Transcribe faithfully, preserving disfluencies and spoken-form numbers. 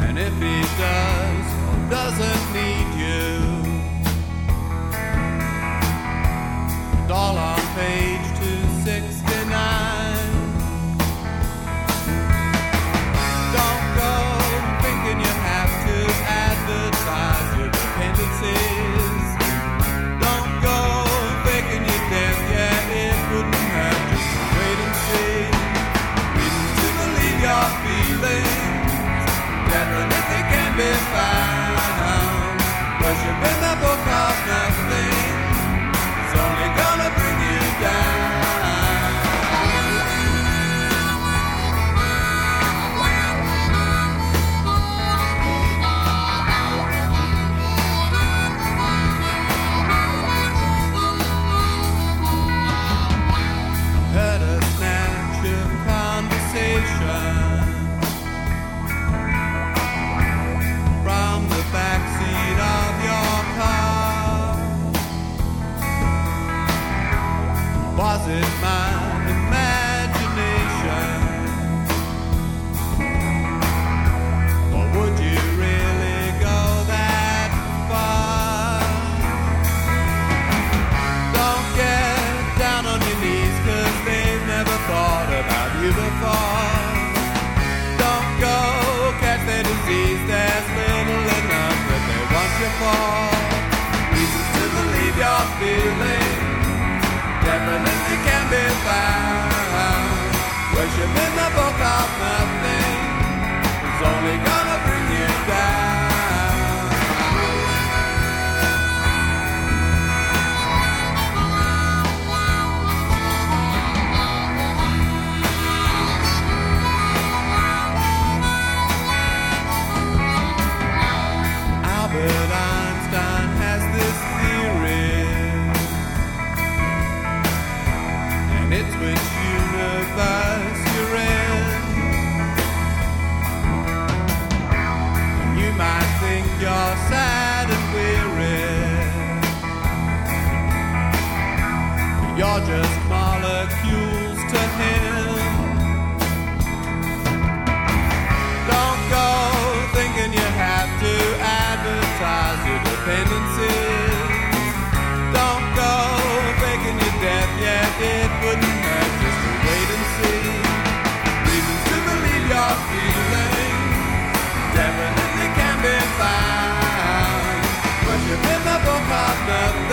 And if he does or doesn't need you, and all on page two sixty-nine. Don't go thinking you have to advertise your dependencies. Don't go thinking you're deaf, yeah, it wouldn't hurt just to wait and see. Reasons to believe your feelings definitely can be found. Worship in the book of nothing is only gonna bring you down. Heard a snatch of conversation from the backseat of your car. Was it my imagination, or would you really go that far? Don't get down on your knees, 'cause they've never thought about you before. Don't go catch their disease, there's little enough that they want you for. Reasons to believe your feelings definitely can be found. Worship in the book of nothing is only gonna bring you down. Albert Einstein has this theory, and it's which universe you're in. And you might think you're sad and weary, but you're just molecules to him. Don't go thinking you have to advertise your dependencies. Don't go faking you're deaf, yeah, it wouldn't hurt just to wait and see. Reasons to believe your feelings definitely can be found. Worship in the book of nothing